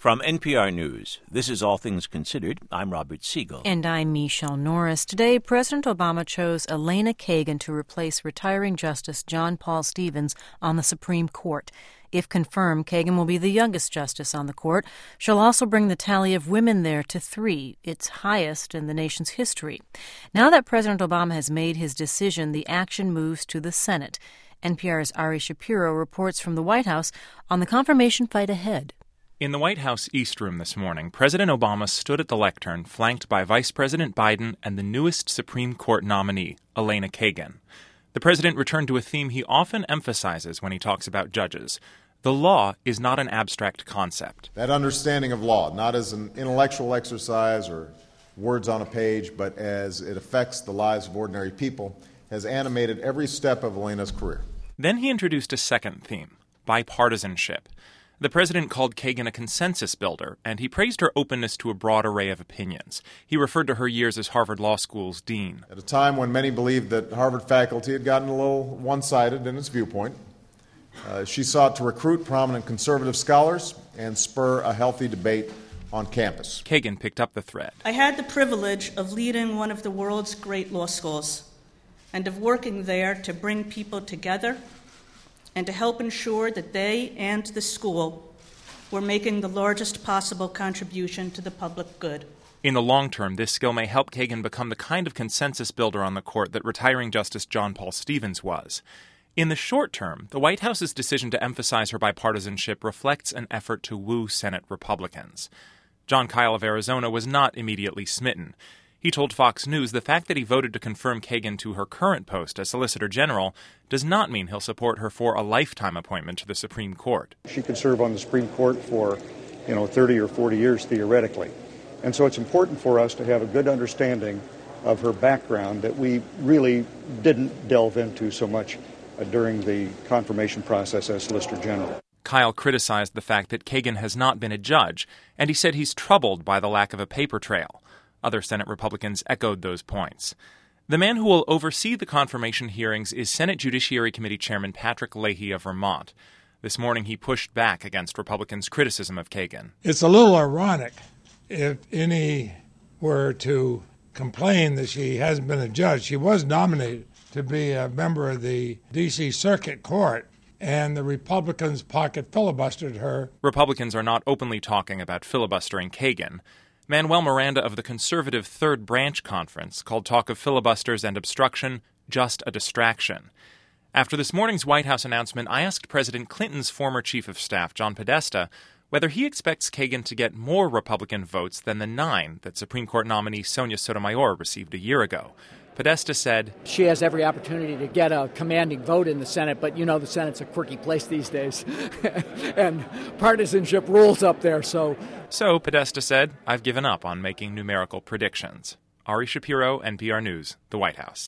From NPR News, this is All Things Considered. I'm Robert Siegel. And I'm Michelle Norris. Today, President Obama chose Elena Kagan to replace retiring Justice John Paul Stevens on the Supreme Court. If confirmed, Kagan will be the youngest justice on the court. She'll also bring the tally of women there to 3, its highest in the nation's history. Now that President Obama has made his decision, the action moves to the Senate. NPR's Ari Shapiro reports from the White House on the confirmation fight ahead. In the White House East Room this morning, President Obama stood at the lectern flanked by Vice President Biden and the newest Supreme Court nominee, Elena Kagan. The president returned to a theme he often emphasizes when he talks about judges. The law is not an abstract concept. That understanding of law, not as an intellectual exercise or words on a page, but as it affects the lives of ordinary people, has animated every step of Elena's career. Then he introduced a second theme, bipartisanship. The president called Kagan a consensus builder, and he praised her openness to a broad array of opinions. He referred to her years as Harvard Law School's dean. At a time when many believed that Harvard faculty had gotten a little one-sided in its viewpoint, she sought to recruit prominent conservative scholars and spur a healthy debate on campus. Kagan picked up the thread. I had the privilege of leading one of the world's great law schools and of working there to bring people together and to help ensure that they and the school were making the largest possible contribution to the public good. In the long term, this skill may help Kagan become the kind of consensus builder on the court that retiring Justice John Paul Stevens was. In the short term, the White House's decision to emphasize her bipartisanship reflects an effort to woo Senate Republicans. Jon Kyl of Arizona was not immediately smitten. He told Fox News the fact that he voted to confirm Kagan to her current post as Solicitor General does not mean he'll support her for a lifetime appointment to the Supreme Court. She could serve on the Supreme Court for, 30 or 40 years theoretically. And so it's important for us to have a good understanding of her background that we really didn't delve into so much during the confirmation process as Solicitor General. Kyl criticized the fact that Kagan has not been a judge, and he said he's troubled by the lack of a paper trail. Other Senate Republicans echoed those points. The man who will oversee the confirmation hearings is Senate Judiciary Committee Chairman Patrick Leahy of Vermont. This morning he pushed back against Republicans' criticism of Kagan. It's a little ironic if any were to complain that she hasn't been a judge. She was nominated to be a member of the D.C. Circuit Court, and the Republicans pocket filibustered her. Republicans are not openly talking about filibustering Kagan. Manuel Miranda of the conservative Third Branch Conference called talk of filibusters and obstruction just a distraction. After this morning's White House announcement, I asked President Clinton's former chief of staff, John Podesta, whether he expects Kagan to get more Republican votes than the 9 that Supreme Court nominee Sonia Sotomayor received a year ago. Podesta said, "She has every opportunity to get a commanding vote in the Senate, but the Senate's a quirky place these days, and partisanship rules up there, So Podesta said, I've given up on making numerical predictions. Ari Shapiro, NPR News, the White House.